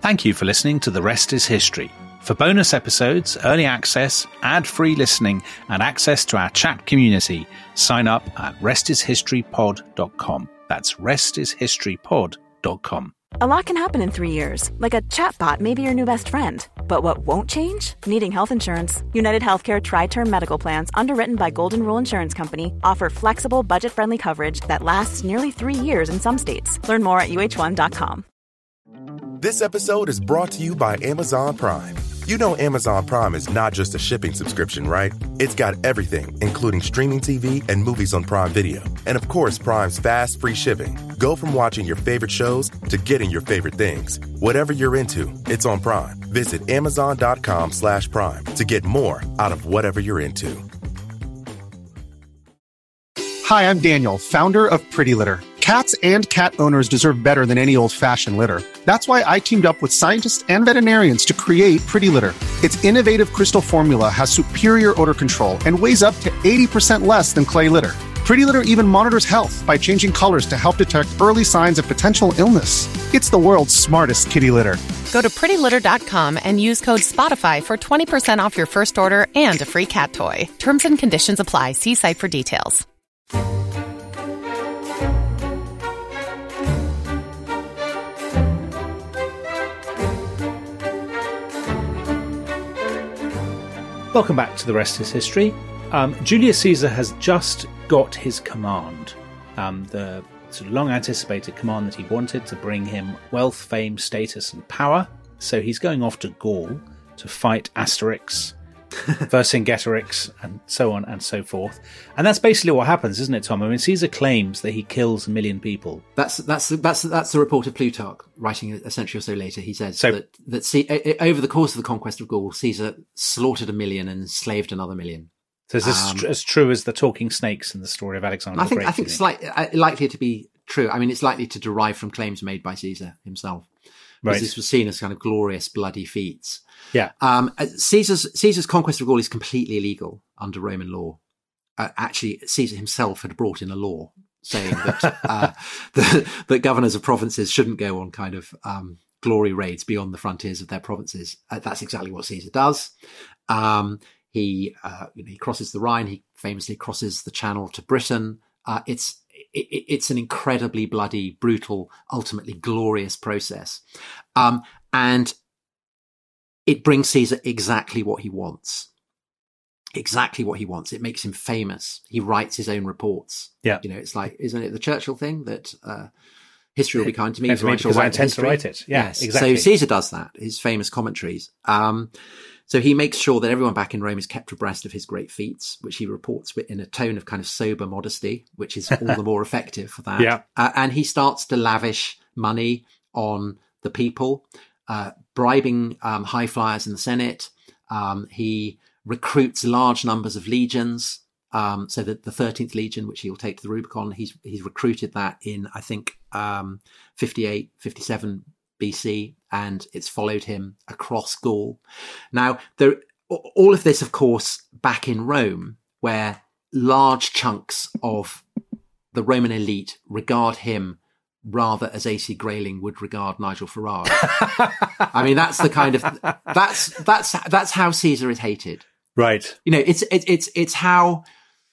Thank you for listening to The Rest is History. For bonus episodes, early access, ad-free listening, and access to our chat community, sign up at restishistorypod.com. That's restishistorypod.com. A lot can happen in 3 years, like a chatbot may be your new best friend. But what won't change? Needing health insurance. United Healthcare Tri-Term Medical Plans, underwritten by Golden Rule Insurance Company, offer flexible, budget-friendly coverage that lasts nearly 3 years in some states. Learn more at uh1.com. This episode is brought to you by Amazon Prime. You know Amazon Prime is not just a shipping subscription, right? It's got everything, including streaming TV and movies on Prime Video. And of course, Prime's fast, free shipping. Go from watching your favorite shows to getting your favorite things. Whatever you're into, it's on Prime. Visit amazon.com/Prime to get more out of whatever you're into. Hi, I'm Daniel, founder of Pretty Litter. Cats and cat owners deserve better than any old-fashioned litter. That's why I teamed up with scientists and veterinarians to create Pretty Litter. Its innovative crystal formula has superior odor control and weighs up to 80% less than clay litter. Pretty Litter even monitors health by changing colors to help detect early signs of potential illness. It's the world's smartest kitty litter. Go to prettylitter.com and use code SPOTIFY for 20% off your first order and a free cat toy. Terms and conditions apply. See site for details. Welcome back to The Rest is History. Julius Caesar has just got his command, the sort of long-anticipated command that he wanted to bring him wealth, fame, status, and power. So he's going off to Gaul to fight Asterix, Vercingetorix, and so on and so forth. And that's basically what happens, isn't it, Tom? I mean, Caesar claims that he kills 1 million people. That's the report of Plutarch, writing a century or so later. He says that over the course of the conquest of Gaul, Caesar slaughtered 1 million and enslaved another 1 million. So is this as true as the talking snakes in the story of Alexander the Great? I think it's likely to be true. I mean, it's likely to derive from claims made by Caesar himself. Right. Because this was seen as kind of glorious, bloody feats. Yeah. Caesar's conquest of Gaul is completely illegal under Roman law. Actually, Caesar himself had brought in a law saying that that governors of provinces shouldn't go on kind of glory raids beyond the frontiers of their provinces. That's exactly what Caesar does. He crosses the Rhine. He famously crosses the Channel to Britain. It's an incredibly bloody, brutal, ultimately glorious process. And it brings Caesar exactly what he wants. Exactly what he wants. It makes him famous. He writes his own reports. Yeah. It's like, isn't it the Churchill thing that history will be kind to me because I intend to write it. Yeah, yes. Exactly. So Caesar does that, his famous commentaries. So he makes sure that everyone back in Rome is kept abreast of his great feats, which he reports in a tone of kind of sober modesty, which is all the more effective for that. Yeah. And he starts to lavish money on the people, bribing high flyers in the Senate. He recruits large numbers of legions. So that the 13th Legion, which he'll take to the Rubicon, he's recruited that in, I think, 58, 57 BC, and it's followed him across Gaul. Now, all of this, of course, back in Rome, where large chunks of the Roman elite regard him rather as AC Grayling would regard Nigel Farage. I mean, that's the kind of that's how Caesar is hated. Right. It's how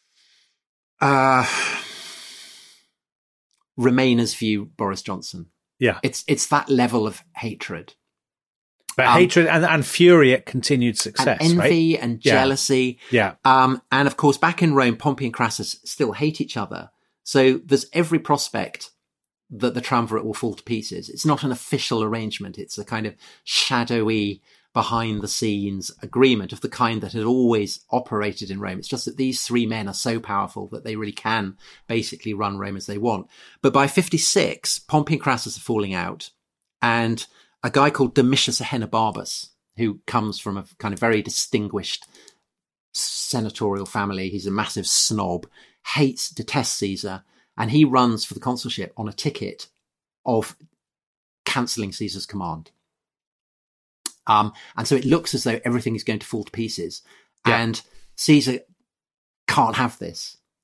Remainers view Boris Johnson. Yeah. It's that level of hatred. But hatred and fury at continued success, and envy, right? and jealousy. Yeah. And of course, back in Rome, Pompey and Crassus still hate each other. So there's every prospect that the triumvirate will fall to pieces. It's not an official arrangement. It's a kind of shadowy, behind the scenes agreement of the kind that had always operated in Rome. It's just that these three men are so powerful that they really can basically run Rome as they want. But by 56, Pompey and Crassus are falling out, and a guy called Domitius Ahenobarbus, who comes from a kind of very distinguished senatorial family. He's a massive snob, detests Caesar, and he runs for the consulship on a ticket of cancelling Caesar's command. And so it looks as though everything is going to fall to pieces. Yeah. And Caesar can't have this.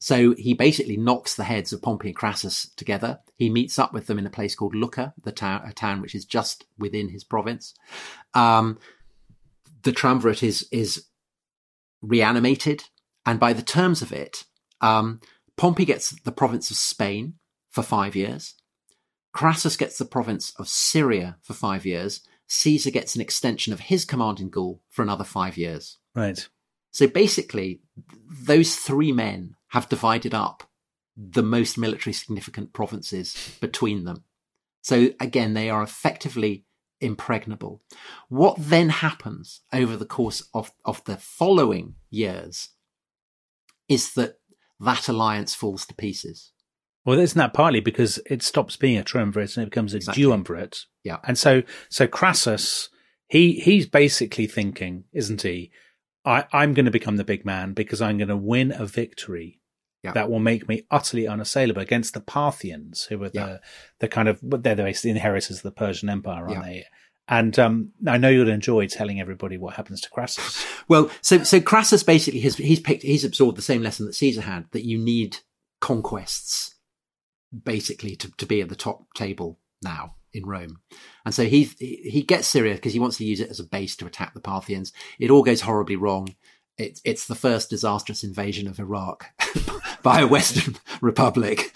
So he basically knocks the heads of Pompey and Crassus together. He meets up with them in a place called Lucca, a town which is just within his province. The triumvirate is reanimated, and by the terms of it, Pompey gets the province of Spain for 5 years. Crassus gets the province of Syria for 5 years. Caesar gets an extension of his command in Gaul for another 5 years. Right. So basically, those three men have divided up the most military significant provinces between them. So again, they are effectively impregnable. What then happens over the course of the following years is that alliance falls to pieces. Well, isn't that partly because it stops being a triumvirate and it becomes a duumvirate? Yeah. And so Crassus, he's basically thinking, isn't he? I'm going to become the big man because I'm going to win a victory that will make me utterly unassailable against the Parthians, who were the kind of, they're basically the inheritors of the Persian Empire, aren't they? And I know you'll enjoy telling everybody what happens to Crassus. Well, so Crassus basically he's absorbed the same lesson that Caesar had, that you need conquests basically to be at the top table now in Rome. And so he gets Syria because he wants to use it as a base to attack the Parthians. It all goes horribly wrong. It's the first disastrous invasion of Iraq by a Western republic.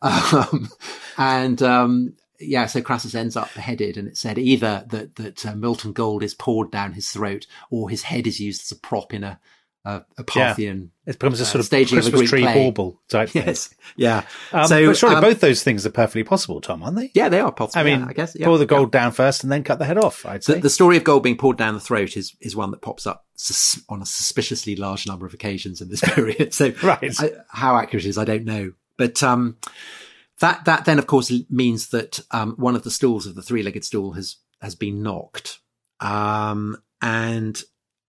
So Crassus ends up beheaded, and it said either that molten gold is poured down his throat or his head is used as a prop in a Parthian. It becomes a sort of staging Christmas of a Greek tree play. bauble type thing. Yes, yeah. But surely both those things are perfectly possible, Tom, aren't they? Yeah, they are possible. I mean, I guess pour the gold down first and then cut the head off, I'd say. The story of gold being poured down the throat is one that pops up on a suspiciously large number of occasions in this period. So right. How accurate it is, I don't know. But that then, of course, means that one of the stools of the three-legged stool has been knocked. And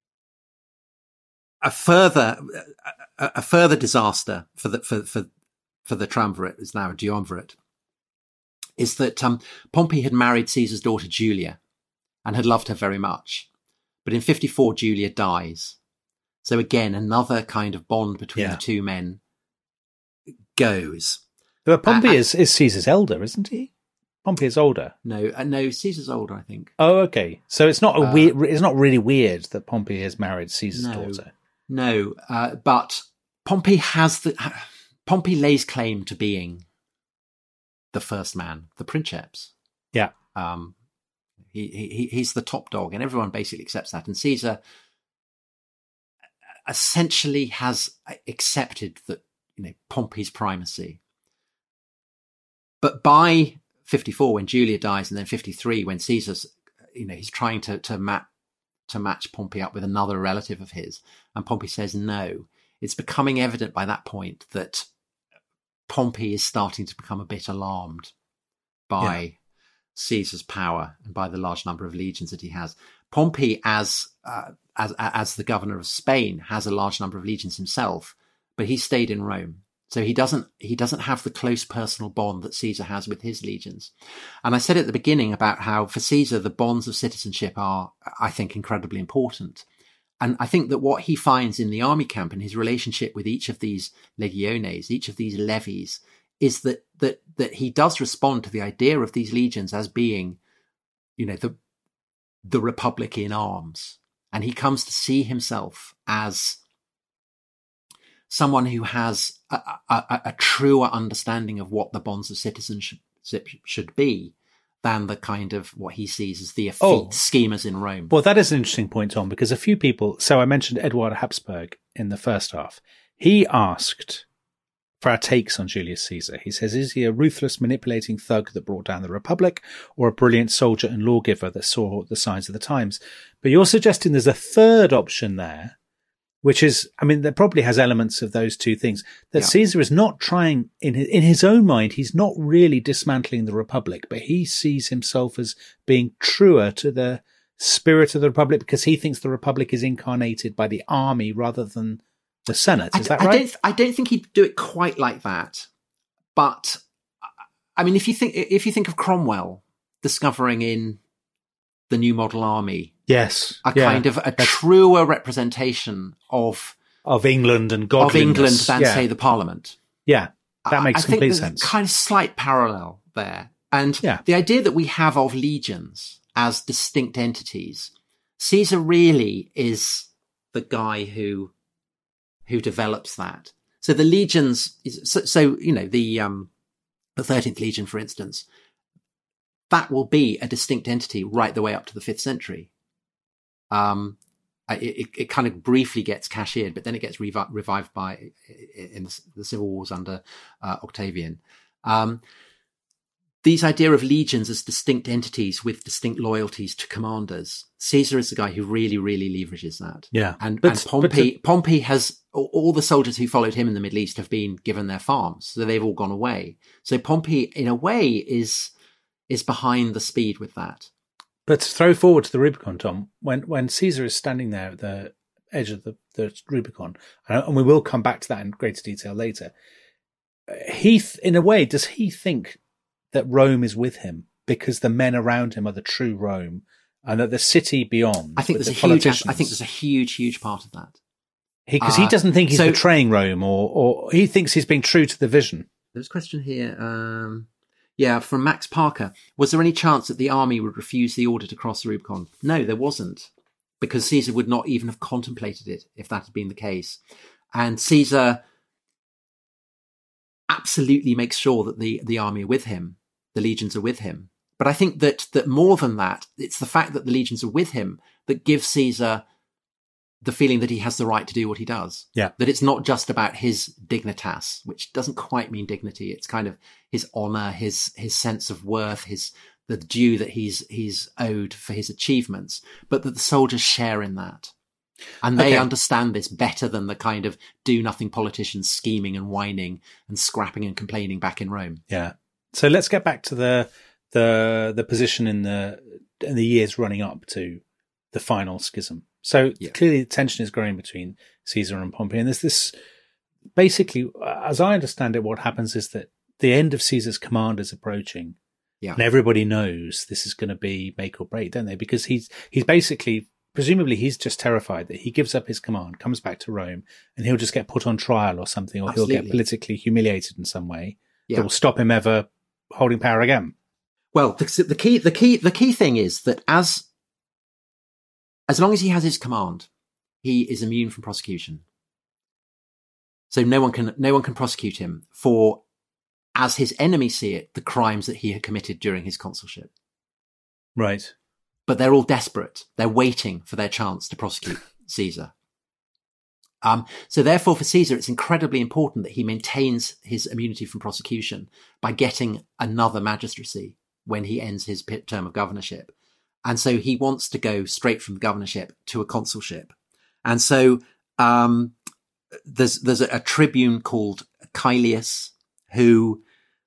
a further disaster for the triumvirate is now a duumvirate, is that Pompey had married Caesar's daughter Julia and had loved her very much, but in 54 Julia dies. So again, another kind of bond between the two men goes. But Pompey is Caesar's elder, isn't he? Pompey is older. No, Caesar's older, I think. Oh, okay. So it's not it's not really weird that Pompey has married Caesar's daughter. No, but Pompey lays claim to being the first man, the princeps. Yeah. He's the top dog, and everyone basically accepts that. And Caesar essentially has accepted that, Pompey's primacy. But by 54, when Julia dies, and then 53, when Caesar's, he's trying to match Pompey up with another relative of his, and Pompey says no. It's becoming evident by that point that Pompey is starting to become a bit alarmed by Caesar's power and by the large number of legions that he has. Pompey, as the governor of Spain, has a large number of legions himself, but he stayed in Rome. So he doesn't have the close personal bond that Caesar has with his legions. And I said at the beginning about how for Caesar, the bonds of citizenship are, I think, incredibly important. And I think that what he finds in the army camp and his relationship with each of these legiones, each of these levies, is that he does respond to the idea of these legions as being, the republic in arms. And he comes to see himself as someone who has a truer understanding of what the bonds of citizenship should be than the kind of what he sees as the effete schemers in Rome. Well, that is an interesting point, Tom, because a few people, so I mentioned Eduard Habsburg in the first half. He asked for our takes on Julius Caesar. He says, is he a ruthless, manipulating thug that brought down the Republic, or a brilliant soldier and lawgiver that saw the signs of the times? But you're suggesting there's a third option there, which is, there probably has elements of those two things, that Caesar is not trying, in his own mind, he's not really dismantling the Republic, but he sees himself as being truer to the spirit of the Republic because he thinks the Republic is incarnated by the army rather than the Senate. Is that right? I don't think he'd do it quite like that. But, if you think of Cromwell discovering in the New Model Army, yes, kind of a truer representation of of England and godliness. Of England than, say, the Parliament. Yeah, that makes complete sense. I think there's a kind of slight parallel there. And the idea that we have of legions as distinct entities, Caesar really is the guy who develops that. So the legions, the 13th Legion, for instance, that will be a distinct entity right the way up to the 5th century. It kind of briefly gets cashiered, but then it gets revived in the civil wars under Octavian. These idea of legions as distinct entities with distinct loyalties to commanders. Caesar is the guy who really, really leverages that. Yeah. And Pompey has, all the soldiers who followed him in the Middle East have been given their farms. So they've all gone away. So Pompey, in a way, is behind the speed with that. But to throw forward to the Rubicon, Tom, when Caesar is standing there at the edge of the Rubicon, and we will come back to that in greater detail later, in a way, does he think that Rome is with him because the men around him are the true Rome, and that the city beyond? I think there's a huge part of that. Because he doesn't think he's betraying Rome, or he thinks he's being true to the vision. There's a question here. From Max Parker. Was there any chance that the army would refuse the order to cross the Rubicon? No, there wasn't, because Caesar would not even have contemplated it if that had been the case. And Caesar absolutely makes sure that the army are with him, the legions are with him. But I think that more than that, it's the fact that the legions are with him that gives Caesar the feeling that he has the right to do what he does. Yeah. That it's not just about his dignitas, which doesn't quite mean dignity. It's kind of his honor, his sense of worth, the due that he's owed for his achievements, but that the soldiers share in that. And they understand this better than the kind of do-nothing politicians scheming and whining and scrapping and complaining back in Rome. Yeah. So let's get back to the position in the years running up to the final schism. So clearly the tension is growing between Caesar and Pompey. And there's this, basically, as I understand it, what happens is that the end of Caesar's command is approaching. Yeah. And everybody knows this is going to be make or break, don't they? Because he's basically, presumably he's just terrified that he gives up his command, comes back to Rome, and he'll just get put on trial or something, or he'll get politically humiliated in some way that will stop him ever holding power again. Well, the key thing is that as long as he has his command, he is immune from prosecution. So no one can prosecute him for, as his enemies see it, the crimes that he had committed during his consulship. Right. But they're all desperate. They're waiting for their chance to prosecute Caesar. So therefore, for Caesar, it's incredibly important that he maintains his immunity from prosecution by getting another magistracy when he ends his term of governorship. And so he wants to go straight from the governorship to a consulship. And so there's a tribune called Caelius who,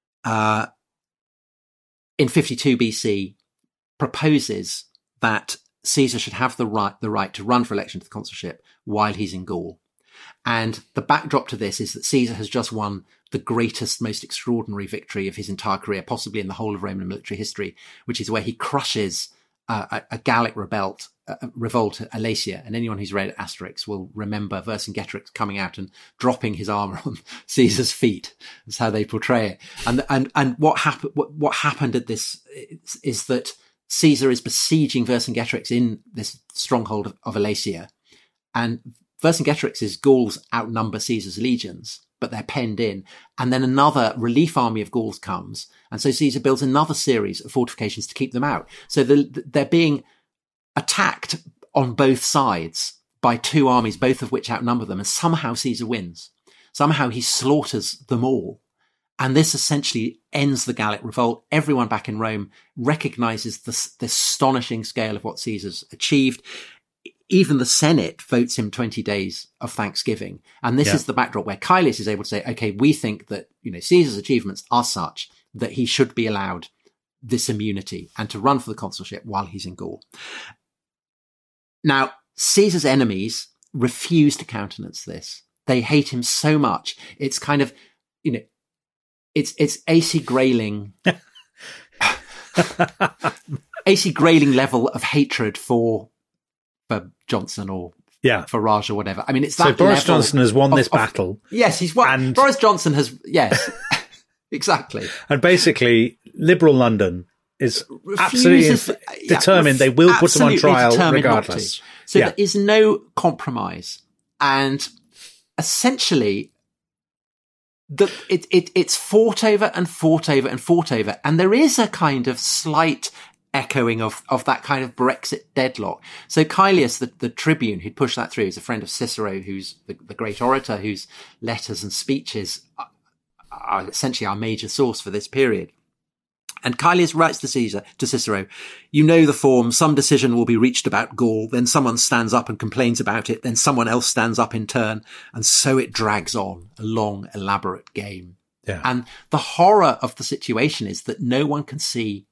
in 52 BC, proposes that Caesar should have the right to run for election to the consulship while he's in Gaul. And the backdrop to this is that Caesar has just won the greatest, most extraordinary victory of his entire career, possibly in the whole of Roman military history, which is where he crushes a Gallic revolt at Alasia. And anyone who's read Asterix will remember Vercingetorix coming out and dropping his armor on Caesar's feet. That's how they portray it. And what happened at this is that Caesar is besieging Vercingetorix in this stronghold of Alasia. And Vercingetorix's Gauls outnumber Caesar's legions, but they're penned in. And then another relief army of Gauls comes. And so Caesar builds another series of fortifications to keep them out. So they're being attacked on both sides by two armies, both of which outnumber them. And somehow Caesar wins. Somehow he slaughters them all. And this essentially ends the Gallic revolt. Everyone back in Rome recognizes the astonishing scale of what Caesar's achieved. Even the Senate votes him 20 days of thanksgiving. And this is the backdrop where Caelius is able to say, okay, we think that, Caesar's achievements are such that he should be allowed this immunity and to run for the consulship while he's in Gaul. Now, Caesar's enemies refuse to countenance this. They hate him so much. It's kind of, it's AC Grayling, AC Grayling level of hatred for Johnson or for Raj or whatever. I mean, it's that So Boris level Johnson has won this battle. Yes, he's won. And Boris Johnson has, yes, exactly. And basically, liberal London is absolutely determined they will put him on trial regardless. So there is no compromise. And essentially, it's fought over and fought over and fought over. And there is a kind of slight echoing of that kind of Brexit deadlock. So Caelius, the Tribune, who'd pushed that through, is a friend of Cicero, who's the great orator, whose letters and speeches are essentially our major source for this period. And Caelius writes to Cicero, you know the form, some decision will be reached about Gaul, then someone stands up and complains about it, then someone else stands up in turn, and so it drags on, a long, elaborate game. Yeah. And the horror of the situation is that no one can see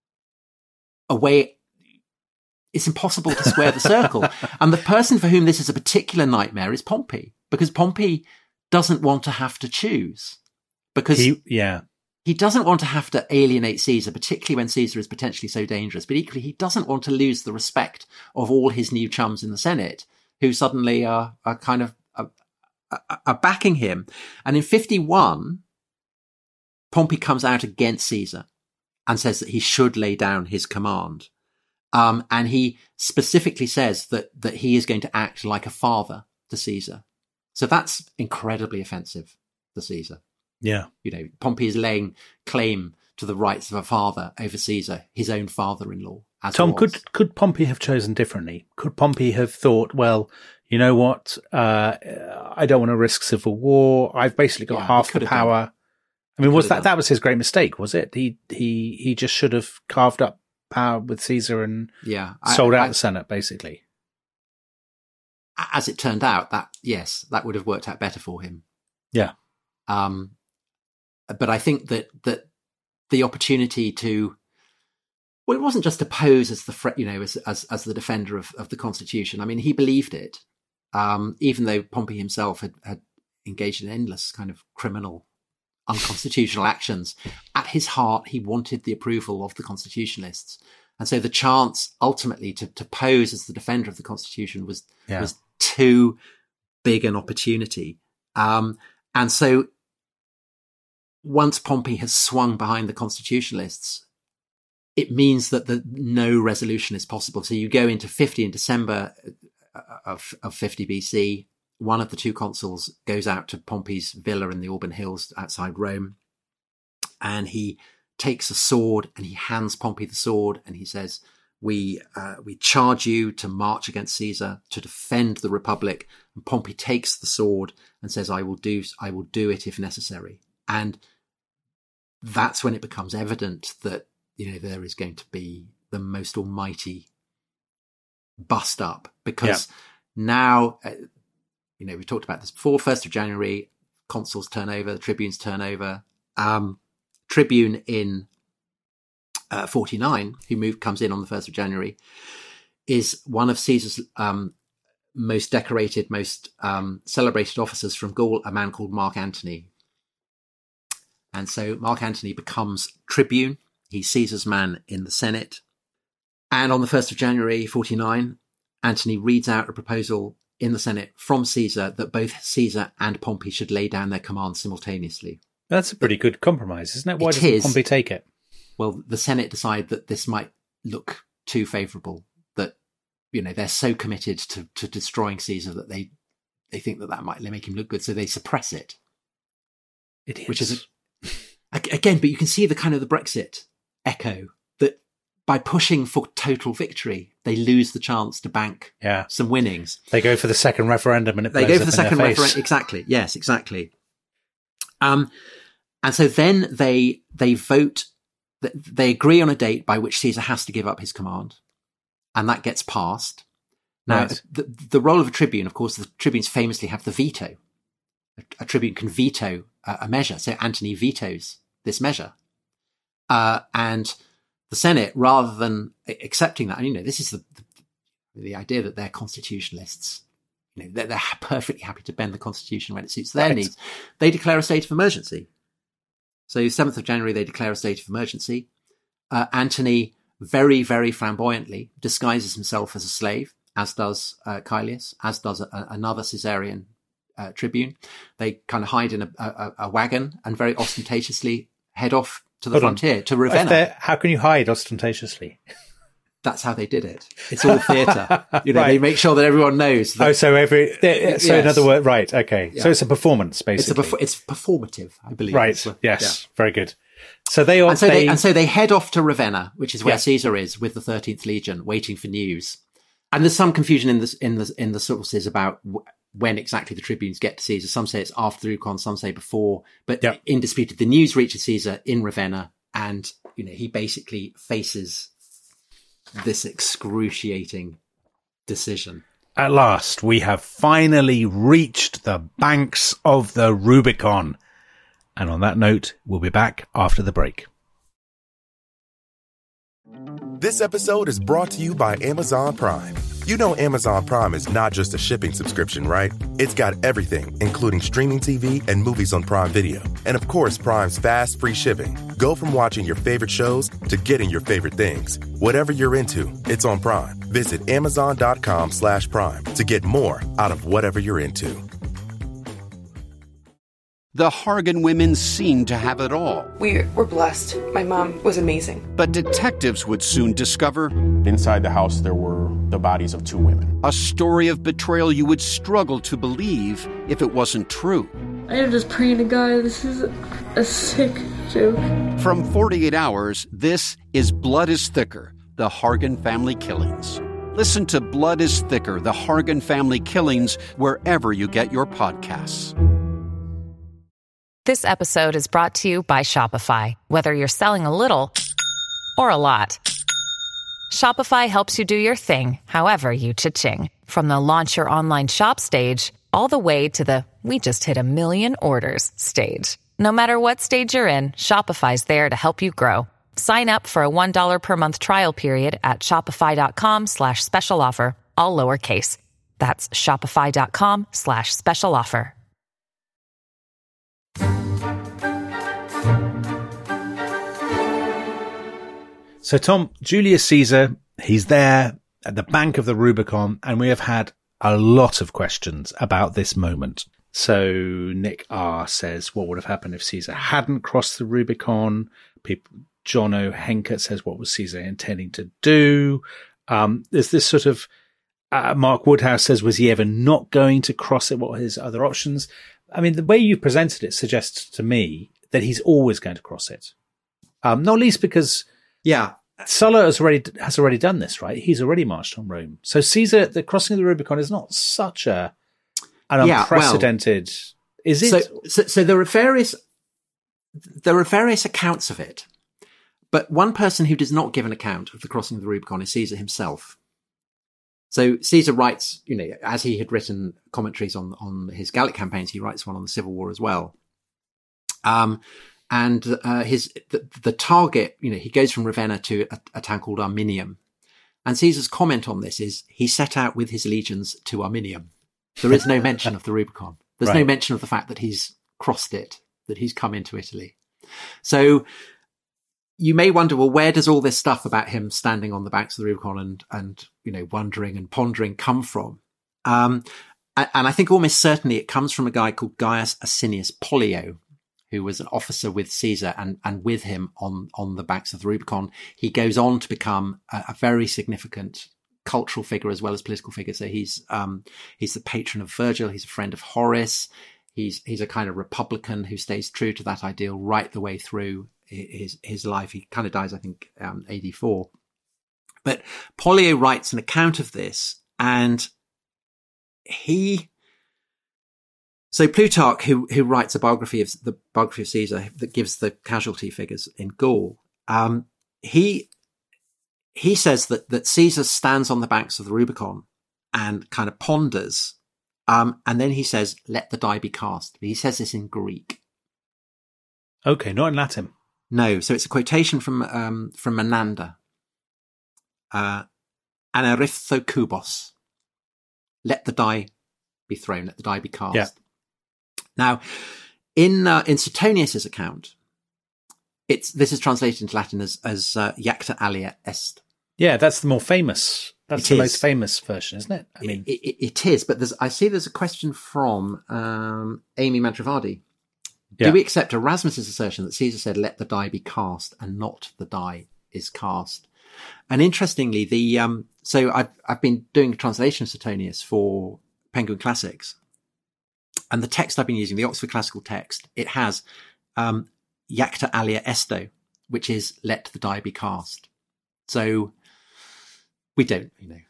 a way. It's impossible to square the circle. And the person for whom this is a particular nightmare is Pompey, because Pompey doesn't want to have to choose. Because he doesn't want to have to alienate Caesar, particularly when Caesar is potentially so dangerous. But equally, he doesn't want to lose the respect of all his new chums in the Senate, who suddenly are kind of are backing him. And in 51, Pompey comes out against Caesar and says that he should lay down his command. And he specifically says that he is going to act like a father to Caesar. So that's incredibly offensive to Caesar. Yeah. You know, Pompey is laying claim to the rights of a father over Caesar, his own father-in-law. Tom, could Pompey have chosen differently? Could Pompey have thought, well, you know what? I don't want to risk civil war. I've basically got half the power. I mean, that was his great mistake, was it? He just should have carved up power with Caesar and sold out the Senate, basically. As it turned out, that would have worked out better for him. Yeah. But I think that the opportunity to, well, it wasn't just to pose as as the defender of the Constitution. I mean, he believed it, even though Pompey himself had engaged in endless kind of criminal, unconstitutional actions. At his heart, he wanted the approval of the Constitutionalists. And so the chance ultimately to pose as the defender of the Constitution was too big an opportunity. And so once Pompey has swung behind the Constitutionalists, it means that no resolution is possible. So you go into 50 in December of 50 BC. One of the two consuls goes out to Pompey's villa in the Alban Hills outside Rome, and he takes a sword and he hands Pompey the sword, and he says, we charge you to march against Caesar, to defend the Republic. And Pompey takes the sword and says, I will do it if necessary. And that's when it becomes evident that, there is going to be the most almighty bust up, because now, we talked about this before, 1st of January, consuls turn over, the tribunes turn over. Tribune in 49, who comes in on the 1st of January, is one of Caesar's most decorated, most celebrated officers from Gaul, a man called Mark Antony. And so Mark Antony becomes tribune. He's Caesar's man in the Senate. And on the 1st of January, 49, Antony reads out a proposal in the Senate from Caesar that both Caesar and Pompey should lay down their command simultaneously. That's a pretty good compromise, isn't it? Why doesn't Pompey take it? Well, the Senate decide that this might look too favourable, that, they're so committed to destroying Caesar that they think that might make him look good, so they suppress it. It is. Which is, again, but you can see the kind of the Brexit echo, that by pushing for total victory, they lose the chance to bank some winnings. They go for the second referendum and they go for the second referendum. Exactly. Yes, exactly. And so then they vote, they agree on a date by which Caesar has to give up his command, and that gets passed. Now, right. The role of a tribune, of course, the tribunes famously have the veto. A tribune can veto a measure. So Antony vetoes this measure. And the Senate, rather than accepting that, and, this is the idea that they're constitutionalists. They're perfectly happy to bend the Constitution when it suits their needs. They declare a state of emergency. So 7th of January, they declare a state of emergency. Antony very, very flamboyantly disguises himself as a slave as does Caelius, as does another Caesarian tribune. They kind of hide in a wagon and very ostentatiously head off to the frontier, to Ravenna. How can you hide ostentatiously? That's how they did it. It's all theatre. Right. They make sure that everyone knows. That, so in other words, right, okay. Yeah. So it's a performance, basically. It's performative, I believe. Right, yes, very good. So they head off to Ravenna, which is where Caesar is, with the 13th Legion, waiting for news. And there's some confusion in the sources about when exactly the tribunes get to Caesar. Some say it's after the Rubicon, some say before. But indisputed, the news reaches Caesar in Ravenna, and he basically faces this excruciating decision. At last, we have finally reached the banks of the Rubicon. And on that note, we'll be back after the break. This episode is brought to you by Amazon Prime. You know Amazon Prime is not just a shipping subscription, right? It's got everything, including streaming TV and movies on Prime Video. And of course, Prime's fast, free shipping. Go from watching your favorite shows to getting your favorite things. Whatever you're into, it's on Prime. Visit Amazon.com/Prime to get more out of whatever you're into. The Hargan women seemed to have it all. We were blessed. My mom was amazing. But detectives would soon discover... inside the house, there were the bodies of 2 women. A story of betrayal you would struggle to believe if it wasn't true. I am just praying to God, this is a sick joke. From 48 Hours, this is Blood is Thicker, the Hargan Family Killings. Listen to Blood is Thicker, the Hargan Family Killings, wherever you get your podcasts. This episode is brought to you by Shopify. Whether you're selling a little or a lot, Shopify helps you do your thing, however you cha-ching. From the launch your online shop stage, all the way to the we just hit 1 million orders stage. No matter what stage you're in, Shopify's there to help you grow. Sign up for a $1 per month trial period at shopify.com/special offer, all lowercase. That's shopify.com/special offer. So, Tom, Julius Caesar, he's there at the bank of the Rubicon, and we have had a lot of questions about this moment. So, Nick R. says, what would have happened if Caesar hadn't crossed the Rubicon? John O. Henkert says, what was Caesar intending to do? There's this sort of, Mark Woodhouse says, was he ever not going to cross it? What were his other options? I mean, the way you presented it suggests to me that he's always going to cross it. Not least because... yeah, Sulla has already done this, right? He's already marched on Rome. So Caesar, the crossing of the Rubicon is not such an unprecedented. Is it? So there are various accounts of it, but one person who does not give an account of the crossing of the Rubicon is Caesar himself. So Caesar writes, as he had written commentaries on his Gallic campaigns, he writes one on the Civil War as well. And the target, he goes from Ravenna to a town called Arminium. And Caesar's comment on this is he set out with his legions to Arminium. There is no mention of the Rubicon. There's no mention of the fact that he's crossed it, that he's come into Italy. So you may wonder, well, where does all this stuff about him standing on the banks of the Rubicon and wondering and pondering come from? And I think almost certainly it comes from a guy called Gaius Asinius Pollio, who was an officer with Caesar and with him on the banks of the Rubicon. He goes on to become a very significant cultural figure as well as political figure. So he's the patron of Virgil. He's a friend of Horace. He's a kind of Republican who stays true to that ideal right the way through his life. He kind of dies, I think, AD 4. But Pollio writes an account of this, and So Plutarch, who writes the biography of Caesar that gives the casualty figures in Gaul, he says that Caesar stands on the banks of the Rubicon and kind of ponders, and then he says, "Let the die be cast." He says this in Greek. Okay, not in Latin. No, so it's a quotation from Menander. Anarythokubos. Let the die be thrown. Let the die be cast. Yeah. Now, in Suetonius's account, this is translated into Latin as "Jacta alia est." Yeah, that's the more famous That's the most famous version, isn't it? I mean, it is. But I see there's a question from Amy Mantravadi. Do we accept Erasmus's assertion that Caesar said, "Let the die be cast," and not "the die is cast"? And interestingly, so I've been doing a translation of Suetonius for Penguin Classics, and the text I've been using, the Oxford Classical text, it has "Jacta alia esto," which is "Let the die be cast." So we don't,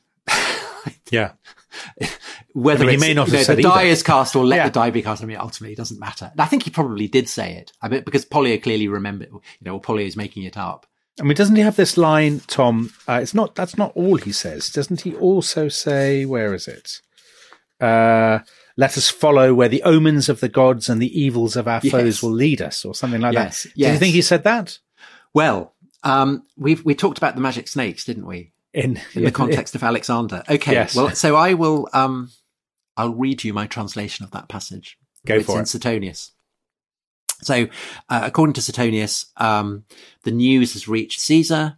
Yeah. Whether he may not have said the die either. is cast or let the die be cast. I mean, ultimately, it doesn't matter. I think he probably did say it. I bet because Pollio clearly remembered. Or Pollio is making it up. I mean, doesn't he have this line, Tom? That's not all he says. Doesn't he also say? Where is it? Let us follow where the omens of the gods and the evils of our foes will lead us, or something like that. Yes. Do you think he said that? Well, we talked about the magic snakes, didn't we? In the context of Alexander. Okay. Yes. Well, so I will. I'll read you my translation of that passage. It's in Suetonius. So, according to Suetonius, the news has reached Caesar.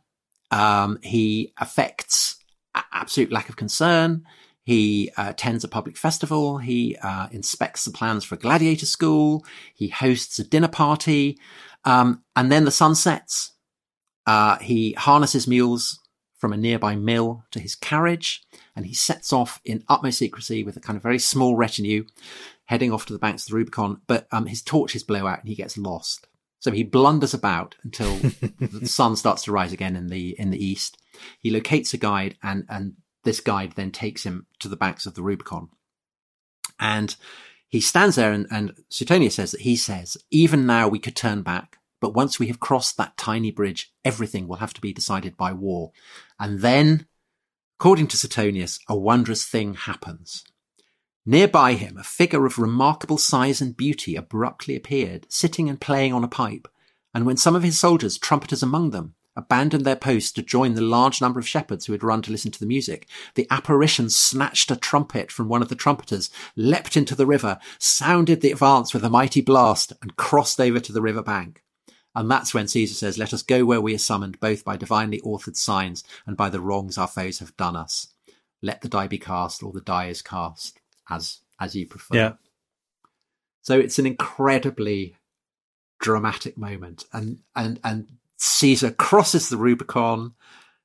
He affects absolute lack of concern. He attends a public festival. He inspects the plans for a gladiator school. He hosts a dinner party. And then the sun sets. He harnesses mules from a nearby mill to his carriage, and he sets off in utmost secrecy with a kind of very small retinue, heading off to the banks of the Rubicon. But his torches blow out and he gets lost. So he blunders about until the sun starts to rise again in the east. He locates a guide, and this guide then takes him to the banks of the Rubicon. And he stands there, and Suetonius says that he says, "Even now we could turn back, but once we have crossed that tiny bridge, everything will have to be decided by war." And then, according to Suetonius, a wondrous thing happens. Nearby him, a figure of remarkable size and beauty abruptly appeared, sitting and playing on a pipe. And when some of his soldiers, trumpeters among them, abandoned their posts to join the large number of shepherds who had run to listen to the music, the apparition snatched a trumpet from one of the trumpeters, leapt into the river, sounded the advance with a mighty blast, and crossed over to the river bank. And that's when Caesar says, "Let us go where we are summoned, both by divinely authored signs and by the wrongs our foes have done us. Let the die be cast, or the die is cast, as you prefer." Yeah. So it's an incredibly dramatic moment. And Caesar crosses the Rubicon.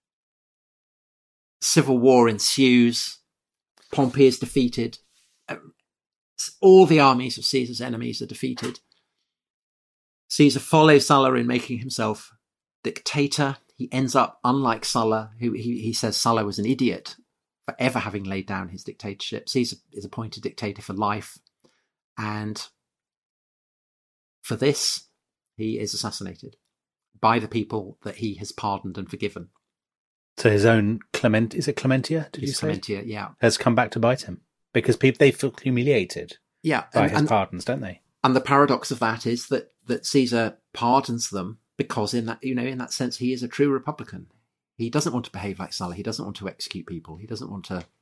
Civil war ensues. Pompey is defeated. All the armies of Caesar's enemies are defeated. Caesar follows Sulla in making himself dictator. He ends up, unlike Sulla, who he says Sulla was an idiot for ever having laid down his dictatorship. Caesar is appointed dictator for life. And for this, he is assassinated by the people that he has pardoned and forgiven. So his own is it Clementia? Did you say? Clementia, yeah. Has come back to bite him because they feel humiliated by his pardons, don't they? And the paradox of that is that Caesar pardons them because in that sense, he is a true Republican. He doesn't want to behave like Sulla. He doesn't want to execute people. He doesn't want to,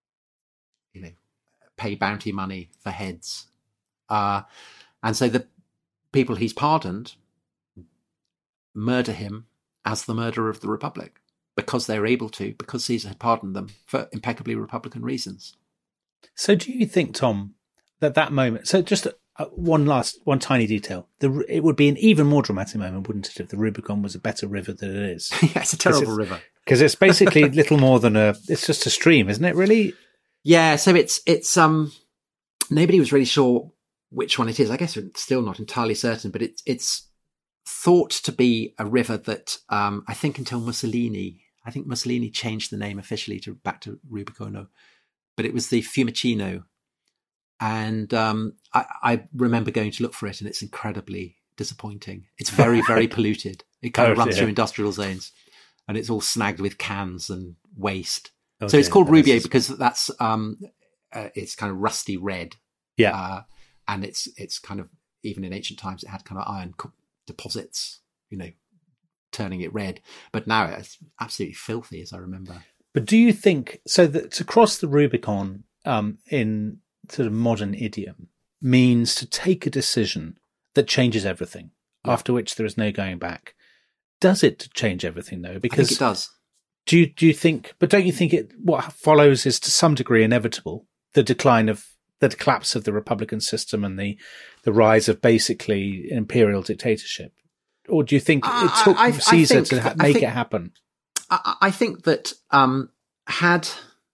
pay bounty money for heads. And so the people he's pardoned murder him as the murderer of the Republic because they're able to, because Caesar had pardoned them for impeccably Republican reasons. So do you think, Tom, that moment, so just one tiny detail, it would be an even more dramatic moment, wouldn't it, if the Rubicon was a better river than it is? Yeah, it's a terrible river. Because it's basically little more than it's just a stream, isn't it, really? Yeah, so it's nobody was really sure which one it is. I guess it's still not entirely certain, but it's thought to be a river that I think until Mussolini changed the name officially back to Rubicone, but it was the Fiumicino. And I remember going to look for it, and it's incredibly disappointing. It's very, very polluted. It kind of runs through industrial zones, and it's all snagged with cans and waste. So it's called Rubier because that's it's kind of rusty red. Yeah, and it's kind of, even in ancient times, it had kind of iron deposits, turning it red. But now it's absolutely filthy, as I remember. But do you think so that to cross the Rubicon in sort of modern idiom means to take a decision that changes everything, after which there is no going back? Does it change everything, though? Because I think it does. Do you think? But don't you think what follows is to some degree inevitable? The collapse of the Republican system and the rise of basically imperial dictatorship, or do you think it took Caesar to make it happen? I think that had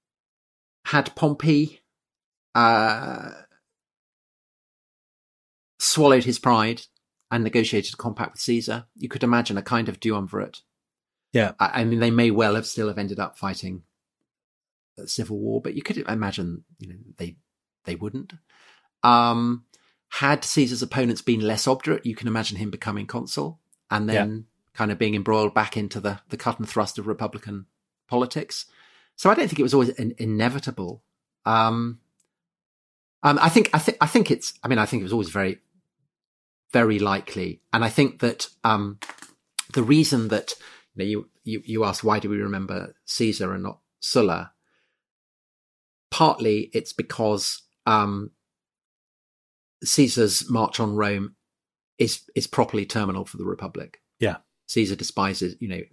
Pompey swallowed his pride and negotiated a compact with Caesar, you could imagine a kind of duumvirate. Yeah, I mean, they may well have ended up fighting a civil war, but you could imagine, they wouldn't. Had Caesar's opponents been less obdurate, you can imagine him becoming consul and then kind of being embroiled back into the cut and thrust of Republican politics. So I don't think it was always inevitable. I think it was always very, very likely. And I think that the reason that you asked, why do we remember Caesar and not Sulla? Partly it's because Caesar's march on Rome is properly terminal for the Republic. Yeah. Caesar despises,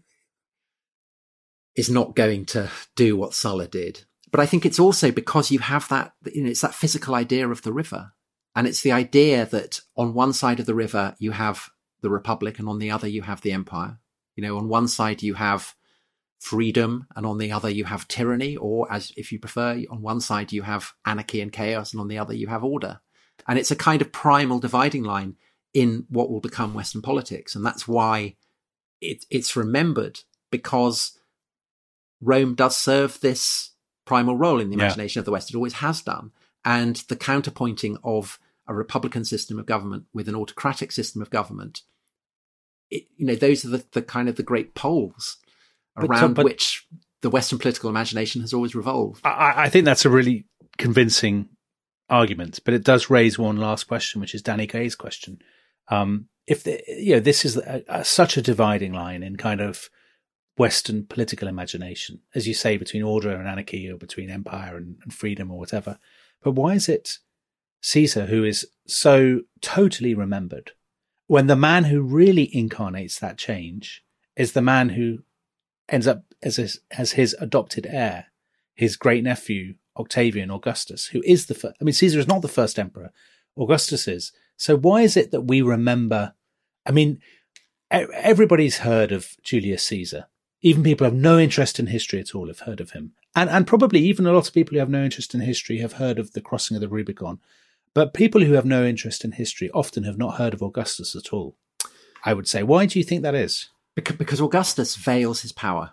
is not going to do what Sulla did. But I think it's also because you have that, it's that physical idea of the river. And it's the idea that on one side of the river, you have the Republic, and on the other, you have the empire. On one side, you have freedom, and on the other, you have tyranny, or as if you prefer, on one side, you have anarchy and chaos, and on the other, you have order. And it's a kind of primal dividing line in what will become Western politics. And that's why it's remembered, because Rome does serve this primal role in the imagination of the West. It always has done. And the counterpointing of a republican system of government with an autocratic system of government, those are the kind of the great poles around which the Western political imagination has always revolved. I think that's a really convincing argument, but it does raise one last question, which is Danny Kaye's question. This is such a dividing line in kind of Western political imagination, as you say, between order and anarchy, or between empire and freedom, or whatever. But why is it Caesar who is so totally remembered, when the man who really incarnates that change is the man who ends up as his adopted heir, his great nephew, Octavian Augustus, who is the first? I mean, Caesar is not the first emperor. Augustus is. So why is it that we remember? I mean, everybody's heard of Julius Caesar. Even people who have no interest in history at all have heard of him. And probably even a lot of people who have no interest in history have heard of the crossing of the Rubicon. But people who have no interest in history often have not heard of Augustus at all, I would say. Why do you think that is? Because Augustus veils his power.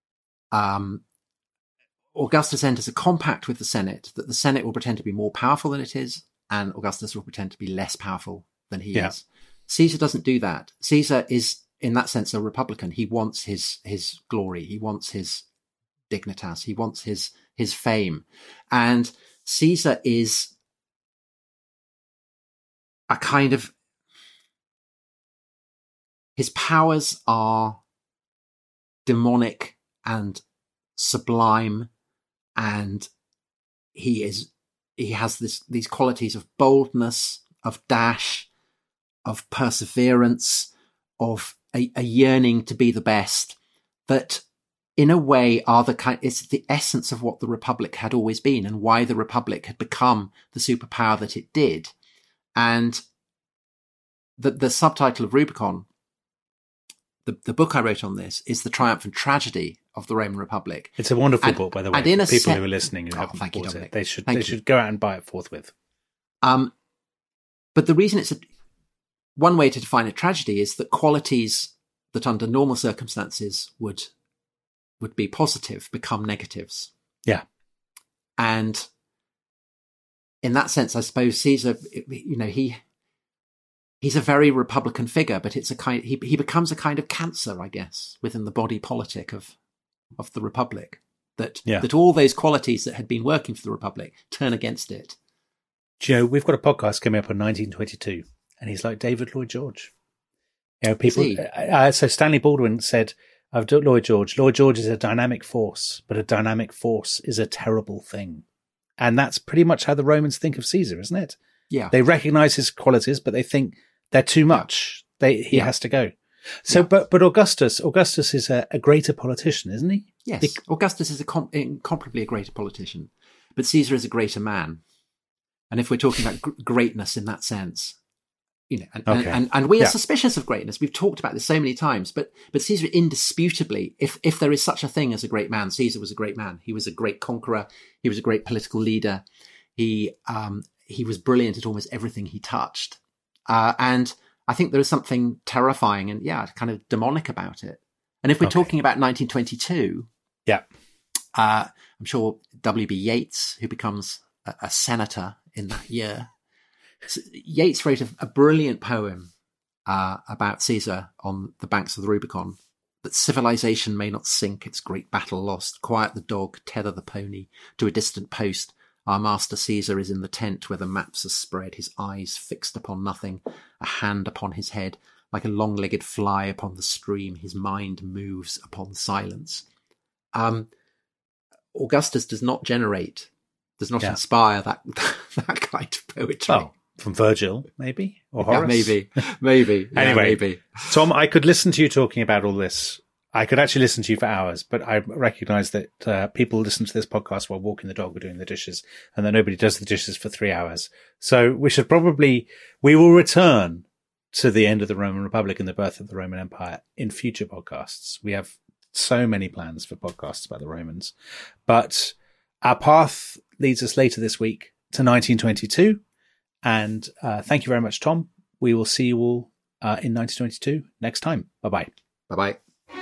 Augustus enters a compact with the Senate that the Senate will pretend to be more powerful than it is, and Augustus will pretend to be less powerful than he is. Caesar doesn't do that. Caesar is, in that sense, a republican. He wants his glory. He wants his dignitas. He wants his fame. And Caesar is a kind of, his powers are demonic and sublime, and he has these qualities of boldness, of dash, of perseverance, of a yearning to be the best, that in a way are it's the essence of what the Republic had always been, and why the Republic had become the superpower that it did. And the subtitle of Rubicon, the book I wrote on this, is The Triumph and Tragedy of the Roman Republic. It's a wonderful book, by the way. People who are listening who haven't bought it, they should go out and buy it forthwith. But the reason one way to define a tragedy is that qualities that under normal circumstances would be positive become negatives. Yeah. And in that sense, I suppose Caesar, he's a very republican figure, but it's he becomes a kind of cancer, I guess, within the body politic of the Republic, that all those qualities that had been working for the Republic turn against it. Joe, we've got a podcast coming up on 1922, and he's like David Lloyd George. So Stanley Baldwin said of Lloyd George is a dynamic force, but a dynamic force is a terrible thing. And that's pretty much how the Romans think of Caesar, isn't it? Yeah. They recognize his qualities, but they think they're too much. He has to go. So, but Augustus is a greater politician, isn't he? Yes, Augustus is incomparably a greater politician, but Caesar is a greater man. And if we're talking about greatness in that sense, and we are suspicious of greatness. We've talked about this so many times, but Caesar indisputably, if there is such a thing as a great man, Caesar was a great man. He was a great conqueror. He was a great political leader. He was brilliant at almost everything he touched. And I think there is something terrifying and kind of demonic about it. And if we're talking about 1922, I'm sure W.B. Yeats, who becomes a senator in that year, Yeats wrote a brilliant poem about Caesar on the banks of the Rubicon, that civilization may not sink its great battle lost. Quiet the dog, tether the pony to a distant post. Our master Caesar is in the tent where the maps are spread, his eyes fixed upon nothing, a hand upon his head. Like a long-legged fly upon the stream, his mind moves upon silence. Augustus does not inspire that kind of poetry. Oh, from Virgil, maybe? Or Horace? Maybe. Anyway, maybe. Tom, I could listen to you talking about all this. I could actually listen to you for hours, but I recognise that people listen to this podcast while walking the dog or doing the dishes, and that nobody does the dishes for 3 hours. So we will return to the end of the Roman Republic and the birth of the Roman Empire in future podcasts. We have so many plans for podcasts about the Romans, but our path leads us later this week to 1922. And thank you very much, Tom. We will see you all in 1922 next time. Bye-bye. Bye-bye.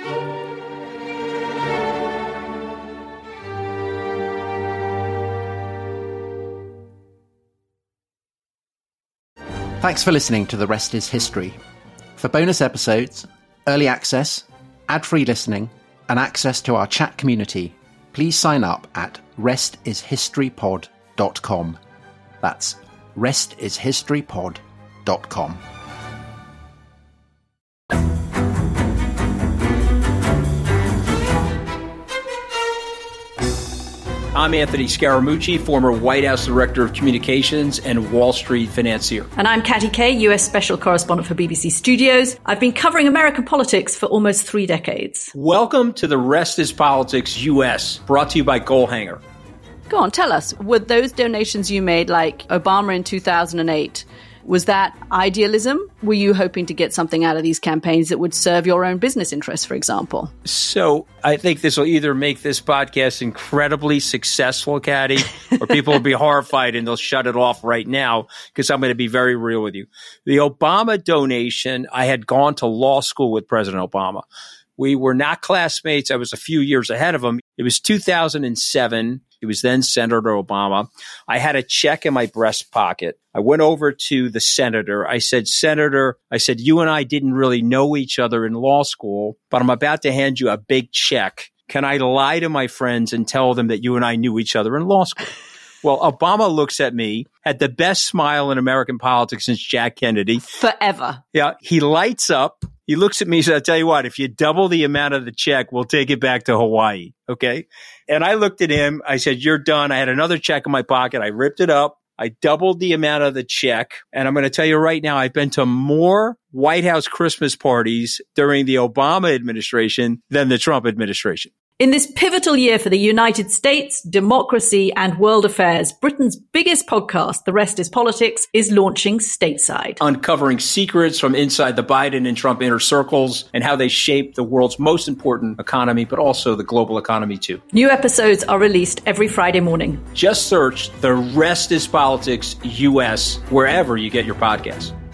Thanks for listening to The Rest is History. For bonus episodes, early access, ad-free listening, and access to our chat community, please sign up at restishistorypod.com. That's restishistorypod.com. I'm Anthony Scaramucci, former White House Director of Communications and Wall Street financier. And I'm Katty Kay, US Special Correspondent for BBC Studios. I've been covering American politics for almost 3 decades. Welcome to The Rest is Politics US, brought to you by Goalhanger. Go on, tell us, were those donations you made, like Obama in 2008, was that idealism? Were you hoping to get something out of these campaigns that would serve your own business interests, for example? So I think this will either make this podcast incredibly successful, Katty, or people will be horrified and they'll shut it off right now because I'm going to be very real with you. The Obama donation, I had gone to law school with President Obama. We were not classmates. I was a few years ahead of him. It was 2007. It was then Senator Obama. I had a check in my breast pocket. I went over to the senator. I said, Senator, you and I didn't really know each other in law school, but I'm about to hand you a big check. Can I lie to my friends and tell them that you and I knew each other in law school? Well, Obama looks at me, had the best smile in American politics since Jack Kennedy. Forever. Yeah. He lights up. He looks at me and says, I'll tell you what, if you double the amount of the check, we'll take it back to Hawaii. Okay. And I looked at him. I said, you're done. I had another check in my pocket. I ripped it up. I doubled the amount of the check. And I'm going to tell you right now, I've been to more White House Christmas parties during the Obama administration than the Trump administration. In this pivotal year for the United States, democracy, and world affairs, Britain's biggest podcast, The Rest is Politics, is launching stateside. Uncovering secrets from inside the Biden and Trump inner circles and how they shape the world's most important economy, but also the global economy too. New episodes are released every Friday morning. Just search The Rest is Politics US wherever you get your podcasts.